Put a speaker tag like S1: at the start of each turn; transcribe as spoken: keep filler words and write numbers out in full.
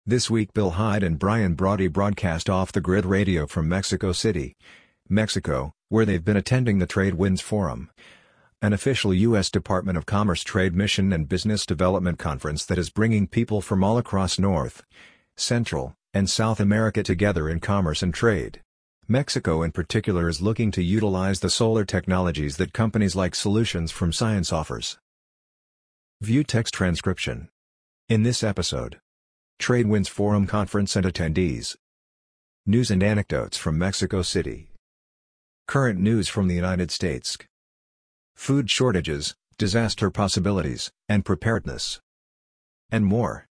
S1: This week Bill Hyde and Brian Brody broadcast off-the-grid radio from Mexico City, Mexico, where they've been attending the TradeWinds Forum, an official U S Department of Commerce trade mission and business development conference that is bringing people from all across North, Central, and South America together in commerce and trade. Mexico in particular is looking to utilize the solar technologies that companies like Solutions from Science offers. View text transcription. In this episode, TradeWinds Forum Conference and attendees. News and anecdotes from Mexico City. Current news from the United States. Food shortages, disaster possibilities, and preparedness. And more.